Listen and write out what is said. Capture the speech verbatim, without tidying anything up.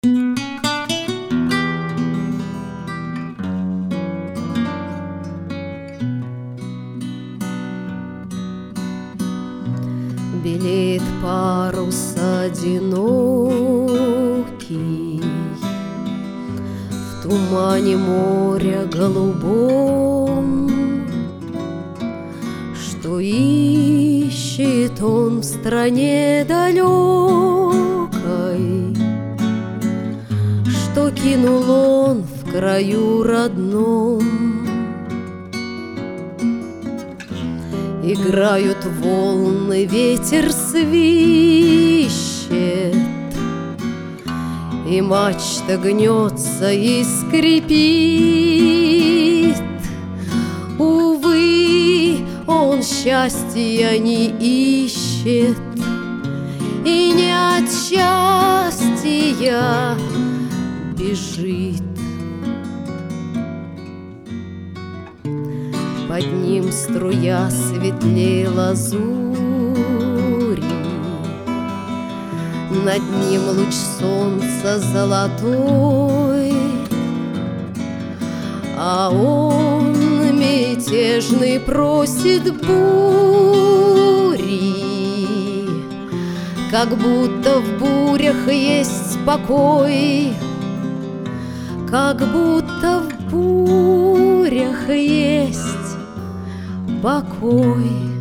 Белеет парус одинокий в тумане моря голубом, что ищет он в стране далекой, что кинул он в краю родном. Играют волны, ветер свищет, и мачта гнется и скрипит. Увы, он счастья не ищет, и не от счастья бежит. Под ним струя светлей лазури, над ним луч солнца золотой, а он мятежный просит бури, как будто в бурях есть покой, как будто в бурях есть покой.